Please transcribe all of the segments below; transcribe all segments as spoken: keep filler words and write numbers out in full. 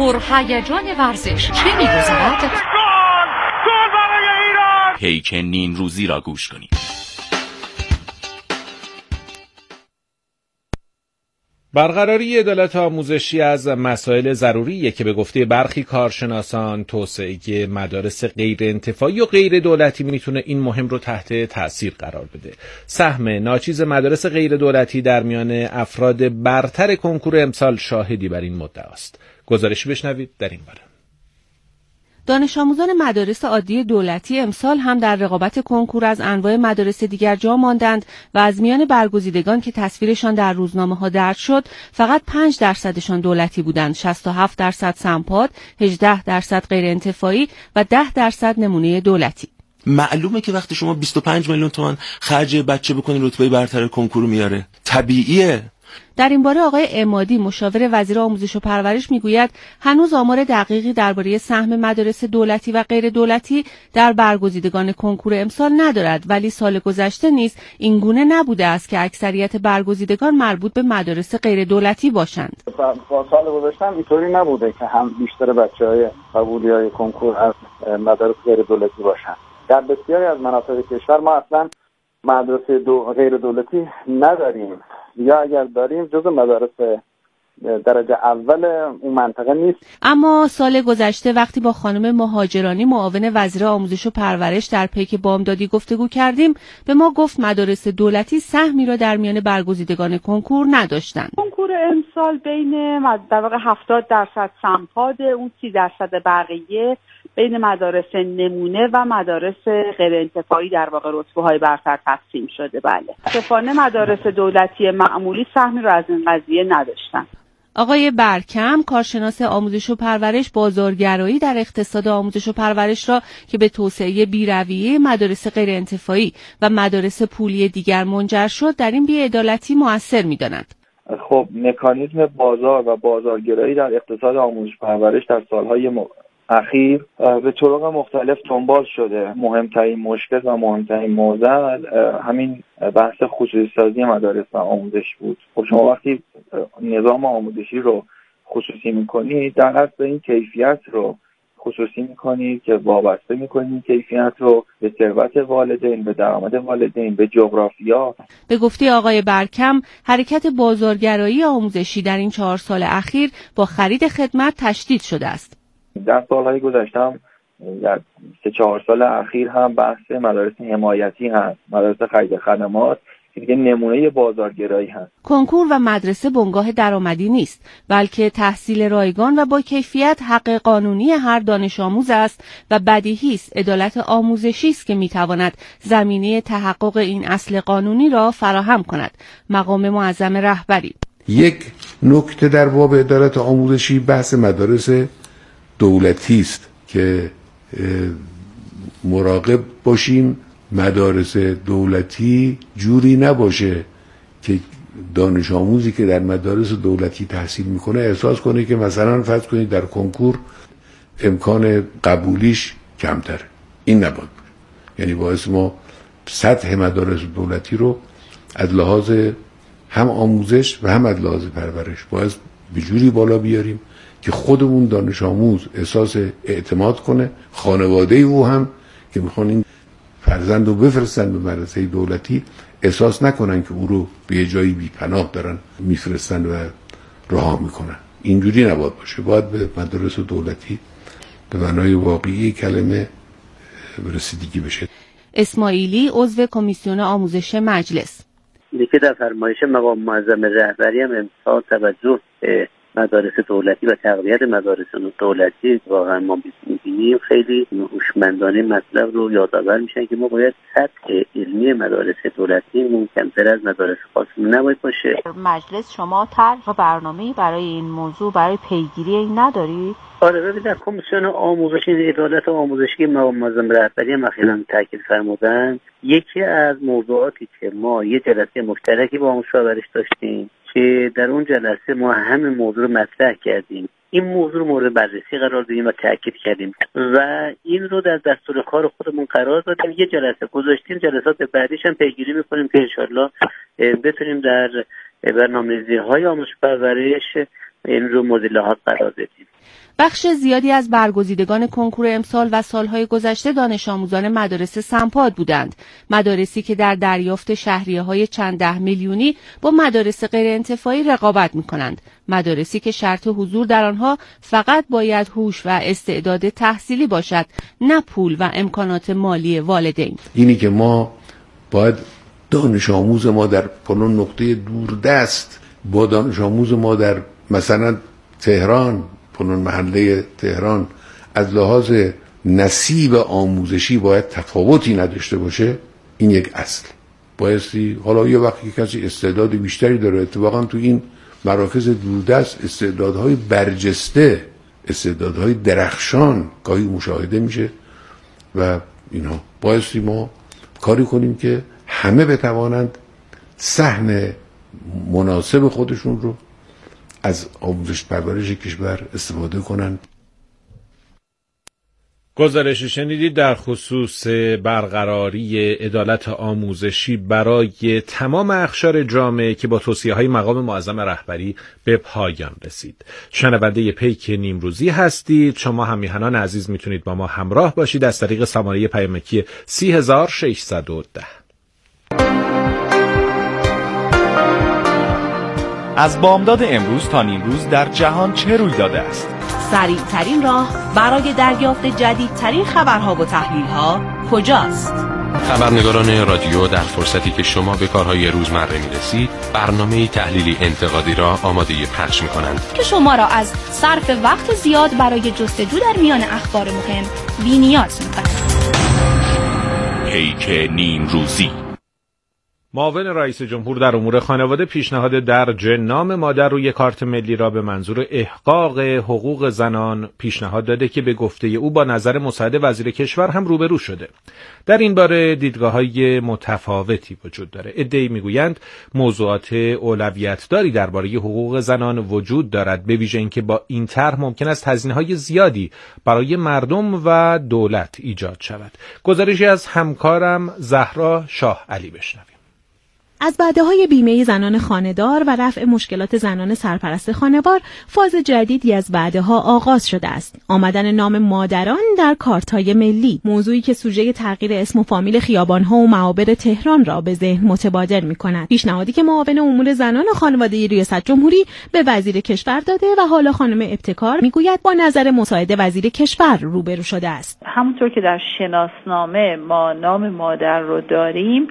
پرهیجان ورزش چه می‌گذرد؟ گل! گل برای ایران! پیک نیم روزی را گوش کنید. برقراری عدالت آموزشی از مسائل ضروریه که به گفته برخی کارشناسان توسعه مدارس غیر انتفاعی و غیر دولتی میتونه این مهم رو تحت تأثیر قرار بده. سهم ناچیز مدارس غیر دولتی در میان افراد برتر کنکور امسال شاهدی بر این مدعاست. گزارشی بشنوید در این باره. دانش آموزان مدارس عادی دولتی امسال هم در رقابت کنکور از انواع مدارس دیگر جا ماندند و از میان برگزیدگان که تصویرشان در روزنامه‌ها درج شد فقط پنج درصدشان دولتی بودند، شصت و هفت درصد سمپاد، هجده درصد غیر انتفاعی و ده درصد نمونه دولتی. معلومه که وقتی شما بیست و پنج میلیون تومان خرج بچه بکنی رتبه برتر کنکور میاره، طبیعیه. در این باره آقای عمادی مشاور وزیر آموزش و پرورش میگوید هنوز آمار دقیقی درباره سهم مدارس دولتی و غیر دولتی در برگزیدگان کنکور امسال ندارد، ولی سال گذشته نیز این گونه نبوده است که اکثریت برگزیدگان مربوط به مدارس غیر دولتی باشند. با سال گذشته اینطوری نبوده که هم بیشتر بچه‌های قبولی‌های کنکور از مدارس غیر دولتی باشند. در بسیاری از مناطق کشور ما اصلا مدرسه دو غیر دولتی نداریم یا اگر داریم جزو مدارس درجه اول اون منطقه نیست. اما سال گذشته وقتی با خانم مهاجرانی معاون وزیر آموزش و پرورش در پیک بامدادی گفتگو کردیم به ما گفت مدارس دولتی سهمی را در میان برگزیدگان کنکور نداشتند. کنکور امسال بین در واقع هفتاد درصد سمپاد، اون سی درصد بقیه بین مدارس نمونه و مدارس غیر انتفاعی در واقع رتبه‌های برتر تقسیم شده. بله. متأسفانه مدارس دولتی معمولی سهمی را از این قضیه نداشتن. آقای برکم کارشناس آموزش و پرورش بازارگرایی در اقتصاد آموزش و پرورش را که به توسعه بی‌رویه مدارس غیر انتفاعی و مدارس پولی دیگر منجر شد در این بی‌عدالتی مؤثر می‌داند. خب مکانیزم بازار و بازارگرایی در اقتصاد آموزش و پرورش در سالهای م... اخیر به طرق مختلف دنبال شده. مهمترین مشکل و مهمترین معضل همین بحث خصوصی سازی مدارس و آموزش بود. خب شما وقتی نظام آموزشی رو خصوصی میکنید در اصل این کیفیت رو خصوصی میکنید که وابسته میکنید کیفیت رو به ثروت والدین، به درآمد والدین، به جغرافیا. به گفته آقای برکم حرکت بازارگرایی آموزشی در این چهار سال اخیر با خرید خدمت تشدید شده است. در سالهای گذشته هم در سه چهار سال اخیر هم بحث مدارس حمایتی هست، مدارس خرید خدمات که دیگه نمونه بازارگرایی هست. کنکور و مدرسه بنگاه درآمدی نیست، بلکه تحصیل رایگان و با کیفیت حق قانونی هر دانش آموز است و بدیهی است عدالت آموزشی است که میتواند زمینه تحقق این اصل قانونی را فراهم کند. مقام معظم رهبری. یک نکته در باب عدالت آموزشی بحث مدارس دولتی است که مراقب باشیم مدارس دولتی جوری نباشه که دانش آموزی که در مدارس دولتی تحصیل میکنه احساس کنه که مثلا فرض کنید در کنکور امکان قبولیش کمتره. این نباید. یعنی باعث ما سطح مدارس دولتی رو از لحاظ هم آموزش و هم از لحاظ پرورش باید به جوری بالا بیاریم که خودمون دانش آموز احساس اعتماد کنه، خانواده او هم که میخوان این فرزند رو بفرستن به مدرسه دولتی احساس نکنن که او رو به یه جایی بی پناه دارن میفرستن و رها میکنن. اینجوری نباید باشه. باید به مدارس دولتی به معنای واقعی کلمه رسیدگی بشه. اسماعیلی عضو کمیسیون آموزش مجلس. یکی در فرمایش مقام معظم رهبری هم امسال توجه مدارس دولتی و تقویت مدارس دولتی واقعا ما می‌بینیم خیلی هوشمندانه مطلب رو یادآور میشن که ما باید سطح علمی مدارس دولتی کمتر از مدارس خاص نباید باشه. مجلس شما طرح و برنامه‌ای برای این موضوع برای پیگیری این نداری؟ آره ببینید در کمیسیون آموزش عدالت آموزشی مقام معظم رهبری هم اخیراً تاکید فرمودن یکی از موضوعاتی که ما یه جلسه مشترکی با آموزش و پرورش داشتیم که در اون جلسه ما همین موضوع رو مطرح کردیم. این موضوع رو مورد بررسی قرار دادیم و تاکید کردیم و این رو در دستور کار خودمون قرار دادیم. یه جلسه گذاشتیم، جلسات بعدیش هم پیگیری می‌کنیم که ان شاءالله بتونیم در برنامه‌ریزی‌های آموزش و پرورش این رو مورد لحاظ قرار دادیم. بخش زیادی از برگزیدگان کنکور امسال و سالهای گذشته دانش آموزان مدارس سمپاد بودند. مدارسی که در دریافت شهریه‌های چند ده میلیونی با مدارس غیر انتفاعی رقابت می‌کنند. مدارسی که شرط حضور در آنها فقط باید هوش و استعداد تحصیلی باشد، نه پول و امکانات مالی والدین. اینی که ما باید دانش آموز ما در فلان نقطه دوردست با دانش آموز ما در مثلا تهران، فلان محله تهران، از لحاظ نصیب آموزشی باید تفاوتی نداشته باشه، این یک اصل. بایستی حالا یه وقتی کسی استعداد بیشتری داره، اتفاقا تو این مراکز دوردست استعدادهای برجسته، استعدادهای درخشان گاهی مشاهده میشه و اینها بایستی ما کاری کنیم که همه بتوانند سهم مناسب خودشون رو از آموزش پرورش کشور استفاده کنند. گزارشی شنیدید در خصوص برقراری عدالت آموزشی برای تمام اقشار جامعه که با توصیه‌های مقام معظم رهبری به پایان رسید. شنونده پیک نیمروزی هستید. شما هم میهنان عزیز میتونید با ما همراه باشید از طریق شماره پیامکی سی هزار و ششصد و ده. از بامداد امروز تا نیمروز در جهان چه روی داده است؟ سریع ترین راه برای دریافت جدیدترین خبرها و تحلیل‌ها کجاست؟ خبرنگاران رادیو در فرصتی که شما به کارهای روزمره می‌رسید، برنامه تحلیلی انتقادی را آماده پخش می‌کنند که شما را از صرف وقت زیاد برای جستجو در میان اخبار مهم بی‌نیاز می‌کند. پیک نیمروزی. معاون رئیس جمهور در امور خانواده پیشنهاد درج نام مادر روی کارت ملی را به منظور احقاق حقوق زنان پیشنهاد داده که به گفته او با نظر مساعد وزیر کشور هم روبرو شده. در این باره دیدگاه‌های متفاوتی وجود داره. عده‌ای میگویند موضوعات اولویت‌داری درباره حقوق زنان وجود دارد، به ویژه اینکه با این طرح ممکن است هزینه‌های زیادی برای مردم و دولت ایجاد شود. گزارشی از همکارم زهرا شاه علی بشنویم. از وعده‌های بیمه زنان خانه‌دار و رفع مشکلات زنان سرپرست خانوار، فاز جدیدی از وعده‌ها آغاز شده است. آمدن نام مادران در کارت‌های ملی، موضوعی که سوژه تغییر اسم و فامیل خیابان‌ها و معابر تهران را به ذهن متبادر می‌کند. پیشنهادی که معاون امور زنان و خانواده ریاست جمهوری به وزیر کشور داده و حالا خانم ابتکار می‌گوید با نظر مساعد وزیر کشور روبرو شده است. همونطور که در شناسنامه ما نام مادر رو داریم،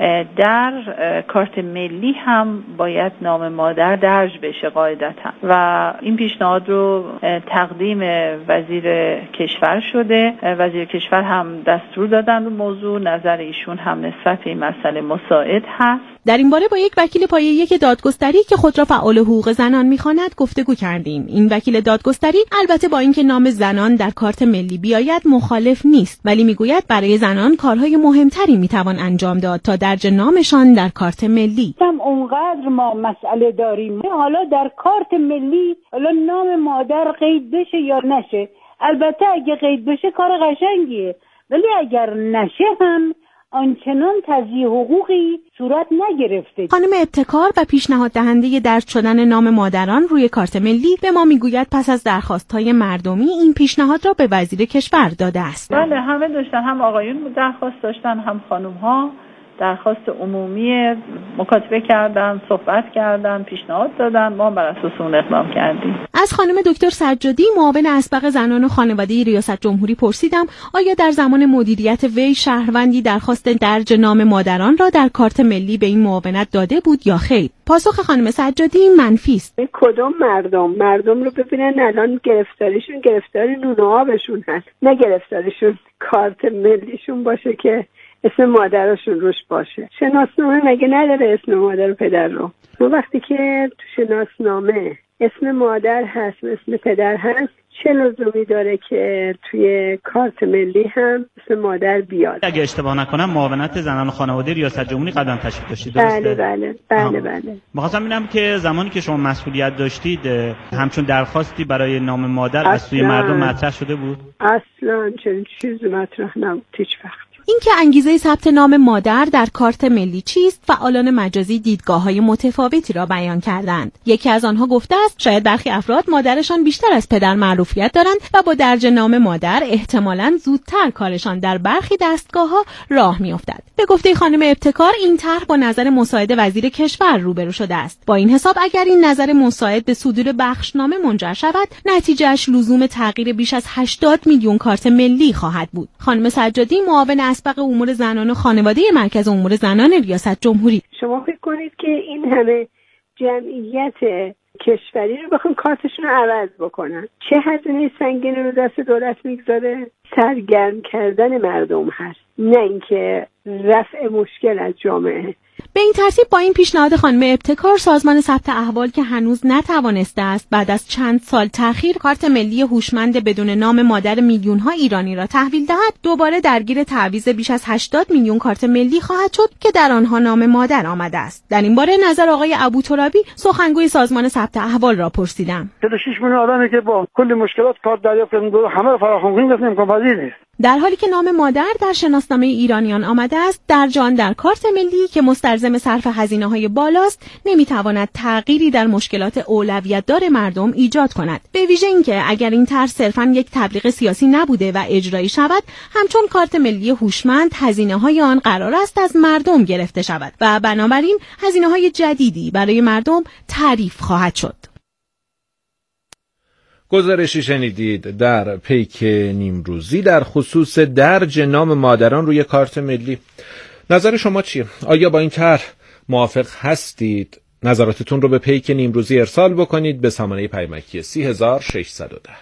در کارت ملی هم باید نام مادر درج بشه قاعدتا و این پیشنهاد رو تقدیم وزیر کشور شده. وزیر کشور هم دستور دادن رو موضوع، نظر ایشون هم نسبت به این مسئله مساعد هست. در این باره با یک وکیل پایه یک دادگستری که خود را فعال حقوق زنان می‌خواند گفتگو کردیم. این وکیل دادگستری البته با اینکه نام زنان در کارت ملی بیاید مخالف نیست، ولی میگوید برای زنان کارهای مهمتری میتوان انجام داد تا درج نامشان در کارت ملی. هم اونقدر ما مسئله داریم، حالا در کارت ملی حالا نام مادر قید بشه یا نشه، البته اگه قید بشه کار قشنگیه، ولی اگر نشه هم آنچنان تضییع حقوقی صورت نگرفته. خانم ابتکار و پیشنهاد دهنده درج شدن نام مادران روی کارت ملی به ما میگوید پس از درخواست‌های مردمی این پیشنهاد را به وزیر کشور داده است. بله، همه داشتن، هم آقایون درخواست داشتن هم خانم‌ها درخواست عمومی، مکاتبه کردن، صحبت کردن، پیشنهاد دادن، ما بر اساس اون اقدام کردیم. از خانم دکتر سجادی معاون اسبق زنان و خانواده ریاست جمهوری پرسیدم آیا در زمان مدیریت وی شهروندی درخواست درج نام مادران را در کارت ملی به این معاونت داده بود یا خیر؟ پاسخ خانم سجادی منفی است. کدوم مردم مردم رو ببینن الان گرفتاریشون گرفتار نون و آبشون هست، نه گرفتاریشون کارت ملیشون باشه که اسم مادرشون روش باشه. شناسنامه مگه نداره اسم مادر و پدر رو؟ ما وقتی که تو شناسنامه اسم مادر هست و اسم پدر هست، چه لزومی داره که توی کارت ملی هم اسم مادر بیاد؟ اگه اشتباه نکنم معاونت زنان و خانواده ریاست جمهوری قدم تشکیل داشتید، درسته؟ بله بله بله بله. می‌خواستم ببینم که زمانی که شما مسئولیت داشتید همچون درخواستی برای نام مادر از سوی مردم مطرح شده بود؟ اصلا چنین چیزی مطرح نبود هیچ وقت. اینکه انگیزه ثبت نام مادر در کارت ملی چیست، فعالان مجازی دیدگاه‌های متفاوتی را بیان کردند. یکی از آنها گفته است شاید برخی افراد مادرشان بیشتر از پدر معروفیت دارند و با درج نام مادر احتمالاً زودتر کارشان در برخی دستگاه‌ها راه می‌افتد. به گفته خانم ابتکار، این طرح با نظر مساعد وزیر کشور روبرو شده است. با این حساب اگر این نظر مساعد به صدور بخشنامه منجر شود، نتیجهش لزوم تغییر بیش از هشتاد میلیون کارت ملی خواهد بود. خانم سجادی، معاون اسبق امور زنان و خانواده مرکز امور زنان ریاست جمهوری: شما فکر کنید که این همه جمعیت کشوری رو بخوام کارتشون رو عوض بکنن، چه هزینه سنگینی رو دست دولت میگذاره؟ سرگرم کردن مردم هست، نه اینکه رفع مشکل از جامعه. به این ترتیب با این پیشنهاد خانم ابتکار، سازمان ثبت احوال که هنوز نتوانسته است بعد از چند سال تأخیر کارت ملی هوشمند بدون نام مادر میلیون‌ها ایرانی را تحویل دهد، دوباره درگیر تعویض بیش از هشتاد میلیون کارت ملی خواهد شد که در آنها نام مادر آمده است. در این باره نظر آقای ابوترابی، سخنگوی سازمان ثبت احوال را پرسیدم. چهل و شش میلیون آدمی که با کلی مشکلات کارت دریافت کردن، همه رو فراخوان کنیم، گفتیم امکان پذیر نیست. در حالی که نام مادر در شناسنامه ایرانیان آمده است، در جان در کارت ملی که مستلزم صرف هزینه‌های بالاست، نمیتواند تغییری در مشکلات اولویت‌دار مردم ایجاد کند. به ویژه اینکه اگر این طرح صرفاً یک تبلیغ سیاسی نبوده و اجرایی شود، همچون کارت ملی هوشمند هزینه‌های آن قرار است از مردم گرفته شود و بنابراین هزینه‌های جدیدی برای مردم تعریف خواهد شد. گزارشی شنیدید در پیک نیمروزی در خصوص درج نام مادران روی کارت ملی. نظر شما چیه؟ آیا با این طرح موافق هستید؟ نظراتتون رو به پیک نیمروزی ارسال بکنید به سامانه پیامکی سه هزار و ششصد و ده.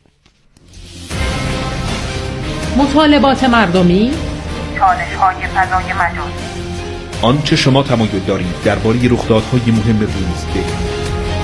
مطالبات مردمی، چالش‌های فضای مجازی، آنچه شما تمایل دارید درباره رخدادهای مهم روز بگید.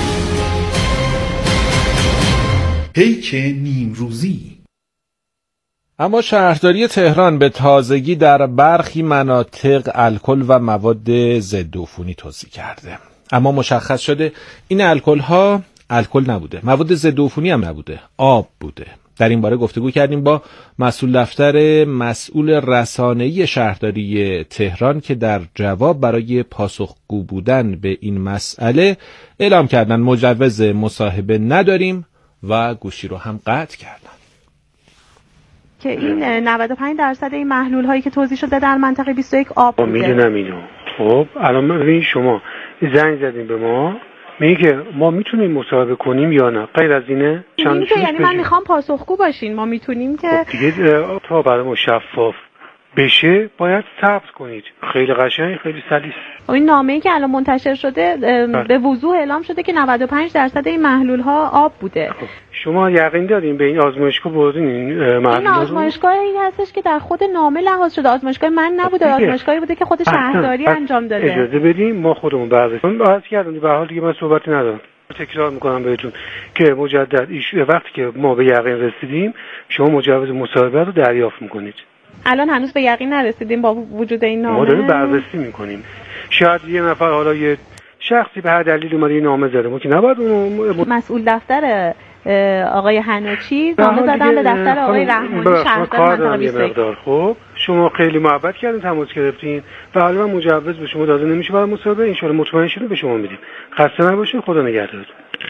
پیک نیمروزی. اما شهرداری تهران به تازگی در برخی مناطق الکل و مواد ضد عفونی توزیع کرده، اما مشخص شده این الکل ها الکل نبوده، مواد ضد عفونی هم نبوده، آب بوده. در این باره گفتگو کردیم با مسئول دفتر مسئول رسانه‌ای شهرداری تهران که در جواب برای پاسخگو بودن به این مسئله اعلام کردن مجوز مصاحبه نداریم و گوشی رو هم قطع کردن. که این نود و پنج درصد این محلول هایی که توزیع شده در منطقه بیست و یک آب بوده. میدونم اینو. خب الان ببین شما زنگ زدین به ما، میگه ما میتونیم مصاحبه کنیم یا نه، غیر از اینه چند که یعنی من میخوام پاسخگو باشین، ما میتونیم که خب دیگه تا برای ما شفاف بشه باید ثبت کنید. خیلی قشنگ، خیلی سلیس. این نامه‌ای که الان منتشر شده به وضوح اعلام شده که نود و پنج درصد این محلول ها آب بوده. خب. شما یقین دارین به این آزمایشگاه بردین این محلول؟ این آزمایشگاه این هستش که در خود نامه لحاظ شده، آزمایشگاه من نبوده، آزمایشگاهی بوده که خود شهرداری انجام داده. اجازه بدیم ما خودمون بررسی کنیم. عرض کردم به حال دیگه من صحبتی ندارم. تکرار میکنم بهتون که مجدد وقتی که ما به یقین رسیدیم شما مجوز مصاحبه رو دریافت میکنید. الان هنوز به یقین نرسیدیم با وجود این نامه. ما داریم بررسی میکنیم. شاید یه نفر حالا یه شخصی به هر دلیل اومده نامه زده، ما که نباید اونو مسئول دفتر آقای حنوچی نامه زدن به دفتر آقای رحمانی شهردار منطقه بیست و یک. خب شما خیلی محبت کردین، تماس گرفتین و حالا مجوز به شما داده نمیشه برای مصاحبه. ان شاءالله مطمئن شده به شما میدیم. خسته نباشین، خدا نگهدارتون.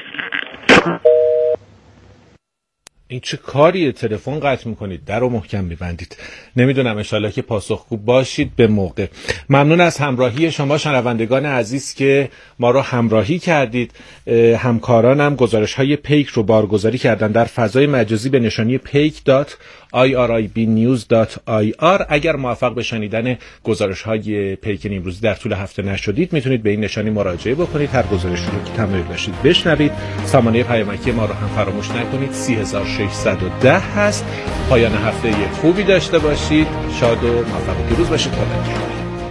این چه کاریه؟ تلفن قطع میکنید، در رو محکم میبندید. نمیدونم، انشالله که پاسخگو باشید به موقع. ممنون از همراهی شما شنوندگان عزیز که ما رو همراهی کردید. همکارانم گزارش های پیک رو بارگذاری کردن در فضای مجازی به نشانی پیک دات آی آر آی بی نیوز دات آی آر. اگر موفق به شنیدن گزارش های پیک نیمروزی در طول هفته نشدید، میتونید به این نشانی مراجعه بکنید. هر گزارش رو که تمایل داشتید بشنوید. سامانه پیامکی ما رو هم فراموش نکنید. سه هزار و ششصد و ده هست. پایان هفته خوبی داشته باشید. شاد و موفق و پیروز باشید. خدا نگهدار.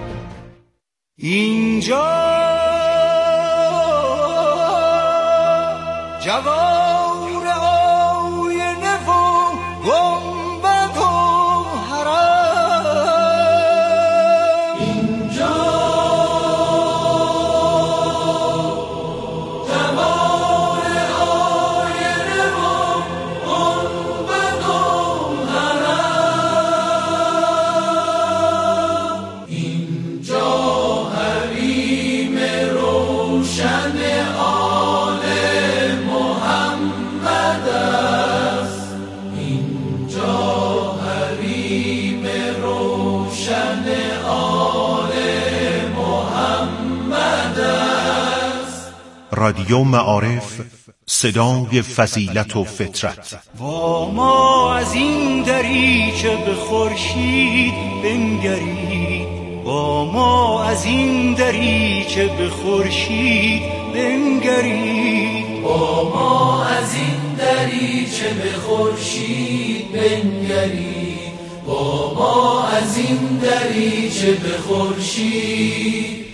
اینجا جوار آینه و گنبد و حرم، اینجا جوار آینه و گنبد و حرم، رادیو معارف، صدای فضیلت و فطرت. با ما از این دریچه به خورشید بنگرید، با ما از این دریچه به خورشید بنگرید، با ما از این دریچه به خورشید بنگرید، با ما از این دریچه به خورشید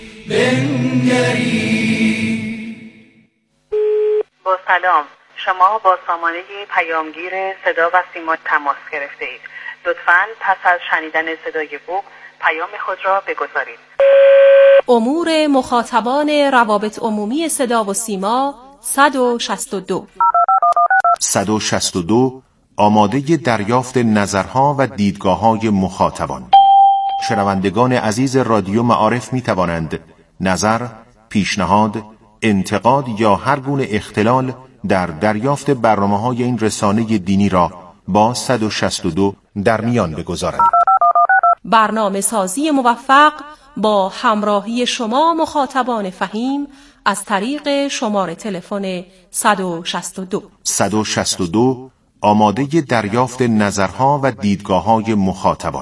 بنگرید. با سلام، شما با سامانه پیامگیر صدا و سیما تماس گرفته اید. لطفاً پس از شنیدن صدای بوق پیام خود را بگذارید. امور مخاطبان روابط عمومی صدا و سیما صد و شصت و دو. صد و شصت و دو آماده دریافت نظرها و دیدگاه‌های مخاطبان. شنوندگان عزیز رادیو معارف می توانند نظر، پیشنهاد، انتقاد یا هر گونه اختلال در دریافت برنامه‌های این رسانه دینی را با صد و شصت و دو در میان بگذارند. برنامه سازی موفق با همراهی شما مخاطبان فهیم از طریق شماره تلفن صد و شصت و دو. صد و شصت و دو آماده دریافت نظرها و دیدگاه‌های مخاطبان.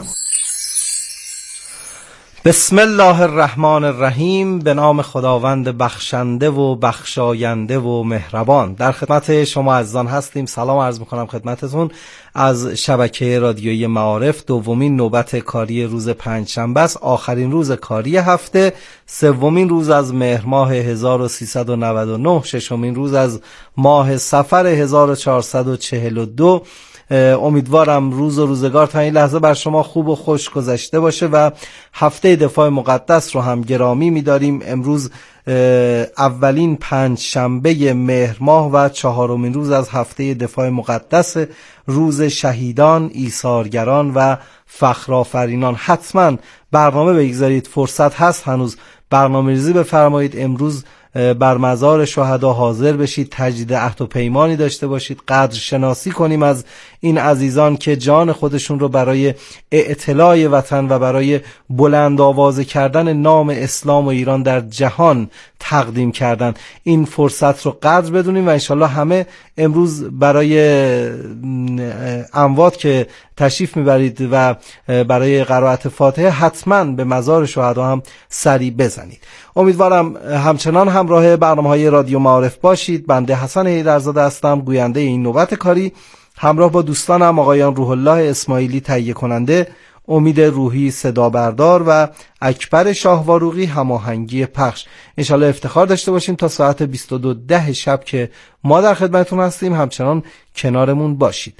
بسم الله الرحمن الرحیم. به نام خداوند بخشنده و بخشاینده و مهربان. در خدمت شما عزیزان هستیم. سلام عرض میکنم خدمتتون از شبکه رادیویی معارف. دومین نوبت کاری روز پنجشنبه است، آخرین روز کاری هفته، سومین روز از مهر ماه هزار و سیصد و نود و نه، ششمین روز از ماه صفر هزار و چهارصد و چهل و دو. امیدوارم روز و روزگار تا این لحظه بر شما خوب و خوش گذشته باشه و هفته دفاع مقدس رو هم گرامی می‌داریم. امروز اولین پنج شنبه مهر ماه و چهارمین روز از هفته دفاع مقدس، روز شهیدان، ایثارگران و فخرآفرینان. حتما برنامه بگذارید، فرصت هست هنوز، برنامه‌ریزی بفرمایید. امروز بر مزار شهدا حاضر بشید، تجدید عهد و پیمانی داشته باشید، قدر شناسی کنیم از این عزیزان که جان خودشون رو برای اعتلاع وطن و برای بلند آوازه کردن نام اسلام و ایران در جهان تقدیم کردن. این فرصت رو قدر بدونیم و انشالله همه امروز برای اموات که تشریف میبرید و برای قرائت فاتحه حتما به مزار شهدا هم سری بزنید. امیدوارم همچنان همراه برنامه‌های رادیو معارف باشید. بنده حسن حیدرزاده هستم، گوینده این نوبت کاری، همراه با دوستانم آقایان روح الله اسماعیلی تهیه کننده، امید روحی صدا بردار و اکبر شاهواروقی هماهنگی پخش. انشالله افتخار داشته باشیم تا ساعت بیست و دو ده شب که ما در خدمتتون هستیم همچنان کنارمون باشید.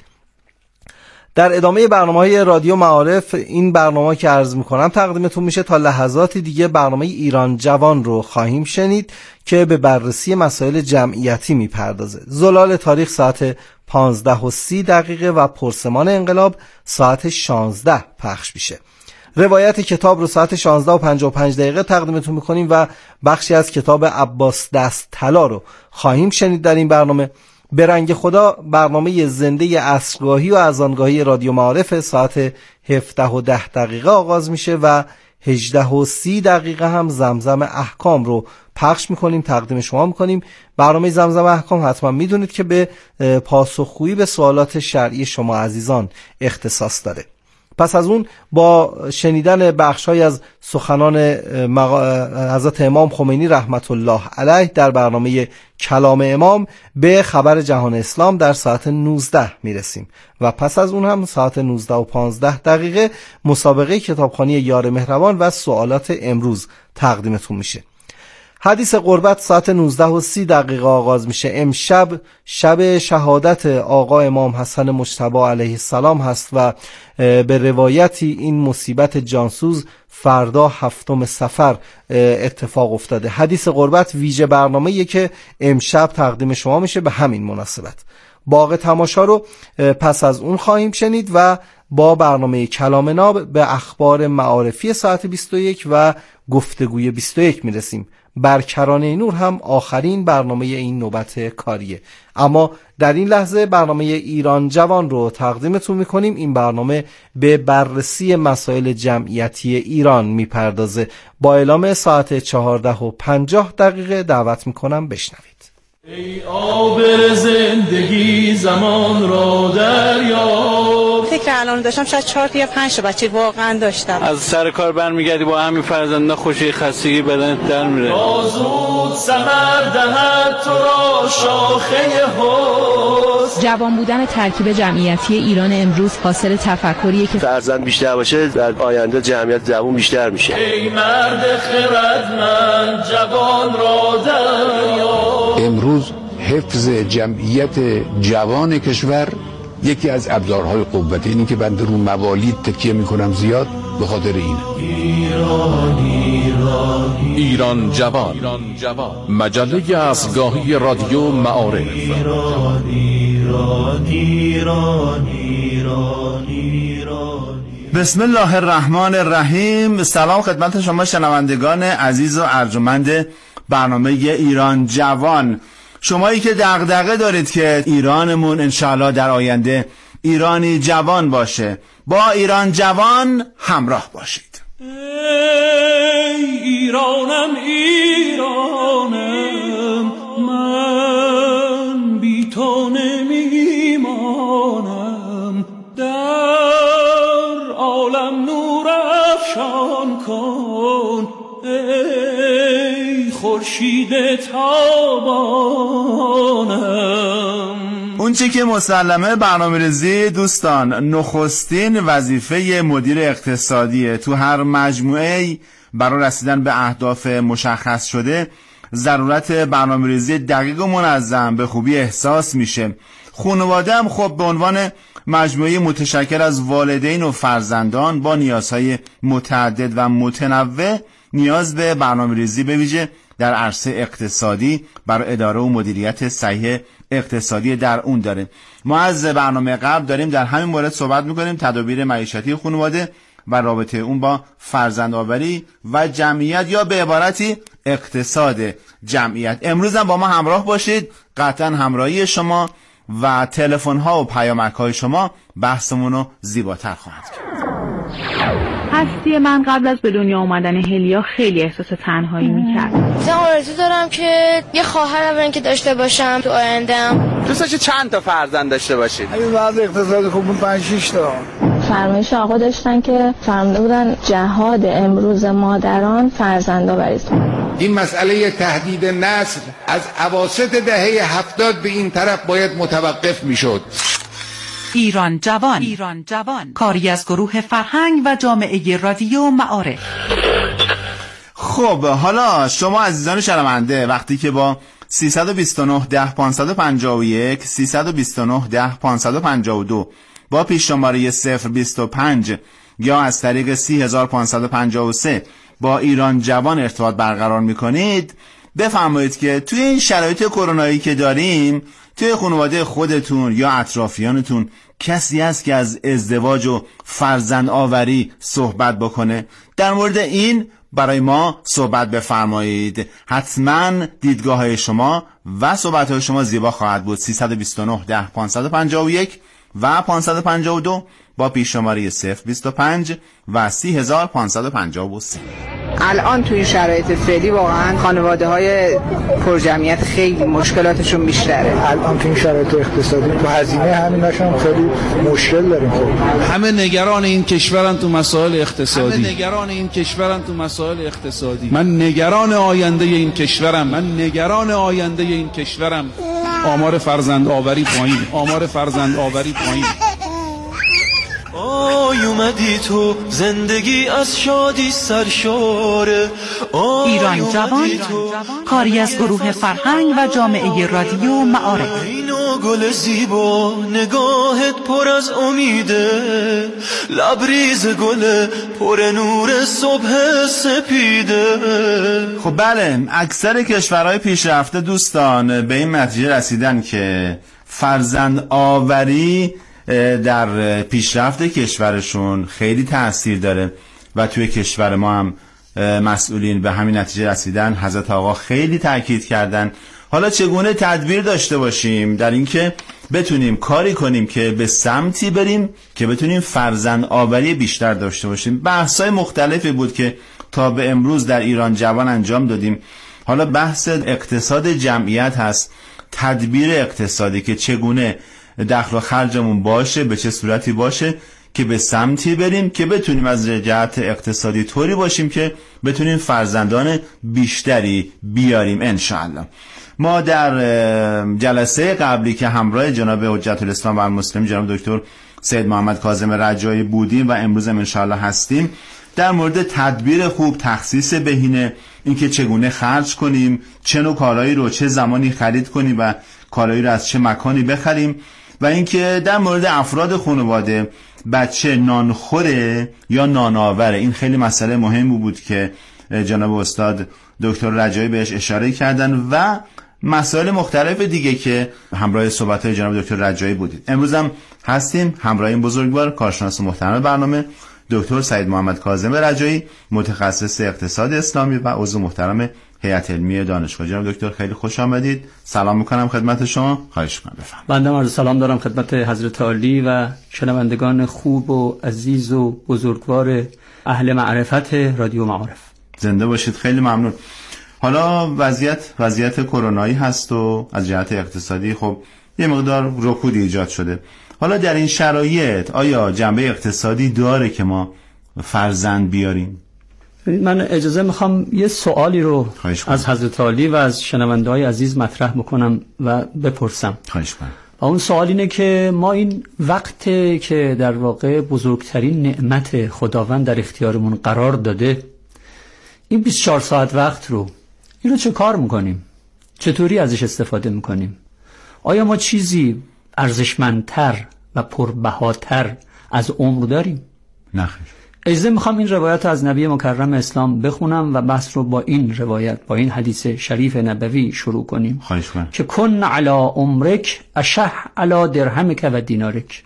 در ادامه برنامه‌های رادیو معارف، این برنامه که عرض می‌کنم تقدیمتون میشه تا لحظاتی دیگه برنامه ایران جوان رو خواهیم شنید که به بررسی مسائل جمعیتی میپردازه. زلال تاریخ ساعت پانزده و سی دقیقه و پرسمان انقلاب ساعت شانزده پخش میشه. روایت کتاب رو ساعت شانزده و پنجاه و پنج دقیقه تقدیمتون میکنیم و بخشی از کتاب عباس دست طلا رو خواهیم شنید در این برنامه. به رنگ خدا برنامه زنده عصرگاهی و اذانگاهی رادیو معارف ساعت هفده و ده دقیقه آغاز میشه و هجده و سی دقیقه هم زمزم احکام رو پخش میکنیم، تقدیم شما میکنیم. برنامه زمزم احکام حتما میدونید که به پاسخگویی به سوالات شرعی شما عزیزان اختصاص داره. پس از اون با شنیدن بخش‌های از سخنان حضرت امام خمینی رحمت الله علیه در برنامه کلام امام به خبر جهان اسلام در ساعت نوزده میرسیم و پس از اون هم ساعت نوزده و پانزده دقیقه مسابقه کتابخوانی یار مهربان و سوالات امروز تقدیمتون میشه. حدیث قربت ساعت نوزده و سی دقیقه آغاز میشه. امشب شب شهادت آقا امام حسن مجتبی علیه السلام هست و به روایتی این مصیبت جانسوز فردا هفتم صفر اتفاق افتاده. حدیث قربت ویژه برنامه‌ایه که امشب تقدیم شما میشه به همین مناسبت. باغ تماشا رو پس از اون خواهیم شنید و با برنامه کلام ناب به اخبار معارفی ساعت بیست و یک و گفتگوی بیست و یک میرسیم. بر کرانه نور هم آخرین برنامه این نوبت کاریه. اما در این لحظه برنامه ایران جوان رو تقدیمتون میکنیم. این برنامه به بررسی مسائل جمعیتی ایران میپردازه. با اعلام ساعت چهارده و پنجاه دقیقه دعوت میکنم بشنوید. ای آبر زندگی زمان را دریاب. فکر الان داشتم شاید چهار یا پنج تا بچه واقعا داشتم. از سر کار برمیگردی با همین فرزنده خوشی خستگی بدنت در میره. بازود ثمر دهد تو را شاخه حسن. جوان بودن ترکیب جمعیتی ایران امروز حاصل تفکریه که فرزند بیشتر باشه در آینده جمعیت جوان بیشتر میشه. ای مرد خردمند جوان را دریاب. امروز حفظ جمعیت جوان کشور یکی از ابزارهای قوت، اینی که بنده رو موالید تکیه میکنم زیاد به خاطر اینه. ایران ایران ایران جوان مجله اصلگاهی رادیو معارف. ایران ایران ایران ایران ایران. بسم الله الرحمن الرحیم. سلام خدمت شما شنوندگان عزیز و ارجمند برنامه ایران جوان. شمایی که دغدغه دارید که ایرانمون انشاءالله در آینده ایرانی جوان باشه، با ایران جوان همراه باشید. ای ایرانم ایرانم من بی تو نمیمانم، در عالم نور افشان کن ای خورشید تابانم. اون چی که مسلمه برنامه‌ریزی دوستان نخستین وظیفه مدیر اقتصادیه. تو هر مجموعه برای رسیدن به اهداف مشخص شده ضرورت برنامه‌ریزی دقیق و منظم به خوبی احساس میشه. خانواده هم خب به عنوان مجموعه متشکل از والدین و فرزندان با نیازهای متعدد و متنوع نیاز به برنامه‌ریزی به ویژه در عرصه اقتصادی برای اداره و مدیریت صحیح اقتصادی در اون داره. ما از برنامه قبل داریم در همین مورد صحبت میکنیم، تدابیر معیشتی خانواده و رابطه اون با فرزندآوری و جمعیت یا به عبارتی اقتصاد جمعیت. امروز هم با ما همراه باشید. قطعا همراهی شما و تلفن ها و پیامک های شما بحثمون رو زیباتر خواهد کرد. هستی من قبل از به دنیا اومدن هلیا خیلی احساس تنهایی میکرد. مثلا آرزو دارم که یه خواهر اولین که داشته باشم تو آیندهم. دوست داشتی چند تا فرزند داشته باشید؟ اگه وضع اقتصادی خوب بود پنج شش تا. فرمایش آقا داشتن که فرموده بودن جهاد امروز مادران فرزندآوری. این مسئله تهدید نسل از اواسط دهه هفتاد به این طرف باید متوقف میشد. ایران جوان ایران جوان کاری از گروه فرهنگ و جامعه رادیو معارف. خب حالا شما عزیزان شنونده وقتی که با سیصد و بیست و نه ده پانصد و پنجاه و یک سیصد و بیست و نه ده پانصد و پنجاه و دو با پیش شماره صفر بیست و پنج یا از طریق سی هزار و پانصد و پنجاه و سه با ایران جوان ارتباط برقرار میکنید، بفرمایید که توی این شرایط کرونایی که داریم توی خانواده خودتون یا اطرافیانتون کسی هست که از ازدواج و فرزند آوری صحبت بکنه؟ در مورد این برای ما صحبت بفرمایید. حتما دیدگاه های شما و صحبت های شما زیبا خواهد بود. سیصد و بیست و نه ده پانصد و پنجاه و یک و پانصد و پنجاه و دو با پیش شماره صفر بیست و پنج و سی هزار و پانصد و پنجاه و سه. الان توی شرایط فعلی واقعا خانواده های پرجمعیت خیلی مشکلاتشون بیشتره. الان توی شرایط اقتصادی تو هزینه همیناش هم خیلی مشکل داریم. خب همه نگران این کشورن تو مسائل اقتصادی. همه نگران این کشورن تو مسائل اقتصادی. من نگران آینده این کشورم. من نگران آینده این کشورم. آمار فرزند آوری پایین. آمار فرزند آوری پایین. آی اومدی تو زندگی از شادی سرشاره. ایران جوان کاری از گروه فرهنگ و جامعه رادیو معارف. اینو گل زیبا نگاهت پر از امیده، لبریز گل پر نور صبح سپیده. خب بله، اکثر کشورهای پیشرفته دوستان به این نتیجه رسیدن که فرزند آوری در پیشرفت کشورشون خیلی تأثیر داره و توی کشور ما هم مسئولین به همین نتیجه رسیدن. حضرت آقا خیلی تاکید کردن. حالا چگونه تدبیر داشته باشیم در اینکه بتونیم کاری کنیم که به سمتی بریم که بتونیم فرزند آوری بیشتر داشته باشیم. بحث‌های مختلفی بود که تا به امروز در ایران جوان انجام دادیم. حالا بحث اقتصاد جمعیت هست، تدبیر اقتصادی که چگونه دخل و خرجمون باشه، به چه صورتی باشه که به سمتی بریم که بتونیم از جهت اقتصادی طوری باشیم که بتونیم فرزندان بیشتری بیاریم انشاءالله. ما در جلسه قبلی که همراه جناب حجت الاسلام و المسلمین جناب دکتر سید محمد کاظم رجایی بودیم و امروز هم انشاءالله هستیم، در مورد تدبیر خوب، تخصیص بهینه، اینکه چگونه خرج کنیم، چه نوع کالایی رو چه زمانی خرید کنیم و کالایی رو از چه مکانی بخریم، و اینکه در مورد افراد خانواده بچه نانخوره یا نانآوره. این خیلی مسئله مهمی بود که جناب استاد دکتر رجایی بهش اشاره کردن و مسائل مختلف دیگه که همراه صحبت‌های جناب دکتر رجایی بودید. امروز هم هستیم همراه این بزرگوار کارشناس محترم برنامه دکتر سید محمد کاظم رجایی، متخصص اقتصاد اسلامی و عضو محترم هیئت علمی دانشگاه. جناب دکتر خیلی خوش آمدید. سلام میکنم خدمت شما. خواهش میکنم بفرمایید. بنده عرض سلام دارم خدمت حضرت عالی و شنوندگان خوب و عزیز و بزرگوار اهل معرفت رادیو معارف. زنده باشید. خیلی ممنون. حالا وضعیت وضعیت کرونایی هست و از جهت اقتصادی خب یه مقدار رکودی ایجاد شده. حالا در این شرایط آیا جنبه اقتصادی داره که ما فرزند بیاریم؟ من اجازه میخوام یه سوالی رو از حضرت عالی و از شنونده‌های عزیز مطرح بکنم و بپرسم. خواهش کنم. و اون سوال اینه که ما این وقتی که در واقع بزرگترین نعمت خداوند در اختیارمون قرار داده، این بیست و چهار ساعت وقت رو این رو چه کار میکنیم؟ چطوری ازش استفاده میکنیم؟ آیا ما چیزی ارزشمندتر و پربهاتر از عمر داریم؟ نه خیر. اجازه میخوام این روایت از نبی مکرم اسلام بخونم و بحث رو با این روایت، با این حدیث شریف نبوی شروع کنیم. خواهش کنم. که کن علی عمرک اشح علی درهمک و دینارک،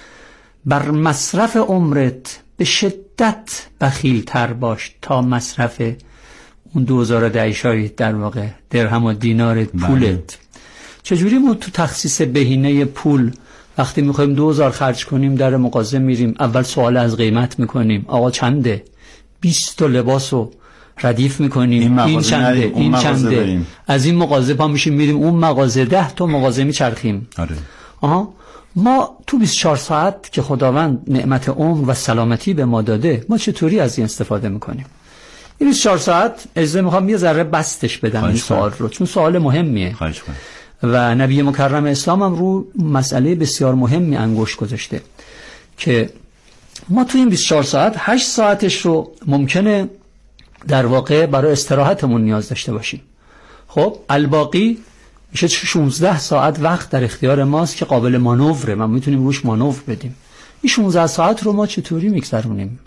بر مصرف عمرت به شدت بخیل تر باش تا مصرف اون دوزار دعیشای در واقع درهم و دینارت، پولت. چجوری ما تو تخصیص بهینه پول وقتی میخوایم دوزار خرج کنیم در مغازه میریم اول سوال از قیمت میکنیم، آقا چنده؟ بیست تا لباسو ردیف میکنیم، این, این چنده؟ این چنده؟ بریم. از این مغازه پا میشیم میریم اون مغازه، ده تا مغازه میچرخیم. آره. آها. ما تو بیست و چهار ساعت که خداوند نعمت عمر و سلامتی به ما داده، ما چطوری از این استفاده میکنیم؟ این بیست و چهار ساعت اجازه میخوام یه ذره بستش بدم این سوال رو، چون سوال مهمیه. خواهش کنم. و نبی مکرم اسلام هم رو مسئله بسیار مهمی انگشت گذاشته که ما تو این بیست و چهار ساعت هشت ساعتش رو ممکنه در واقع برای استراحتمون نیاز داشته باشیم. خب الباقی میشه شانزده ساعت وقت در اختیار ماست که قابل مانوره، ما میتونیم روش مانور بدیم. این شانزده ساعت رو ما چطوری میگذرونیم؟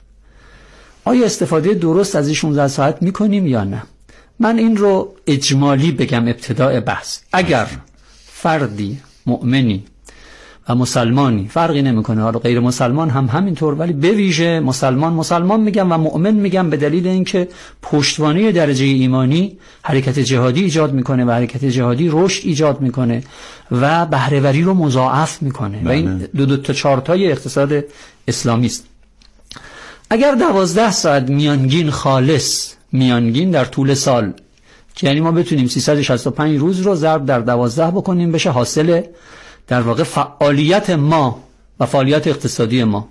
آیا استفاده درست از این شانزده ساعت میکنیم یا نه؟ من این رو اجمالی بگم ابتداء بحث. اگر فردی مؤمنی و مسلمانی، فرقی نمیکنه، حالا غیر مسلمان هم همینطور، ولی به ویژه مسلمان مسلمان میگم و مؤمن میگم به دلیل اینکه پشتوانه درجه ایمانی حرکت جهادی ایجاد میکنه و حرکت جهادی رشد ایجاد میکنه و بهره‌وری رو مضاعف میکنه. بله. و این دو دو تا چارتای اقتصاد اسلامی است. اگر دوازده ساعت میانگین خالص، میانگین در طول سال، یعنی ما بتونیم سیصد و شصت و پنج روز رو ضرب در دوازده بکنیم بشه حاصل در واقع فعالیت ما و فعالیت اقتصادی ما،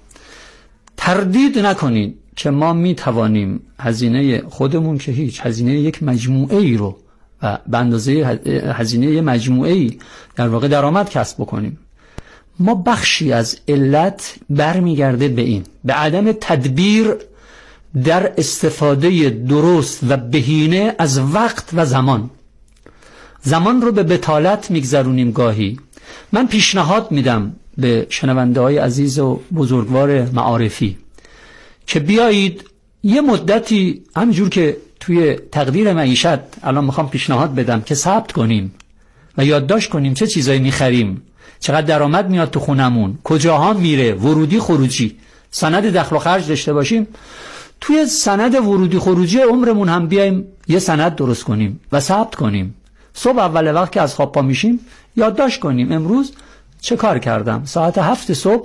تردید نکنید که ما می توانیم هزینه خودمون که هیچ، هزینه یک مجموعه ای رو و به اندازه هزینه یک مجموعه ای در واقع درآمد کسب بکنیم. ما بخشی از علت برمیگرده به این، به عدم تدبیر در استفاده درست و بهینه از وقت و زمان. زمان رو به بطالت میگذرونیم گاهی. من پیشنهاد میدم به شنونده های عزیز و بزرگوار معارفی که بیایید یه مدتی همینجور که توی تقدیر معیشت الان میخوام پیشنهاد بدم که ثبت کنیم و یادداشت کنیم چه چیزایی میخریم چقدر درآمد میاد تو خونمون، کجاها میره، ورودی خروجی، سند دخل و خرج داشته باشیم. توی سند ورودی خروجی عمرمون هم بیایم یه سند درست کنیم و ثبت کنیم. صبح اول وقت که از خواب پا میشیم یادداشت کنیم امروز چه کار کردم، ساعت هفت صبح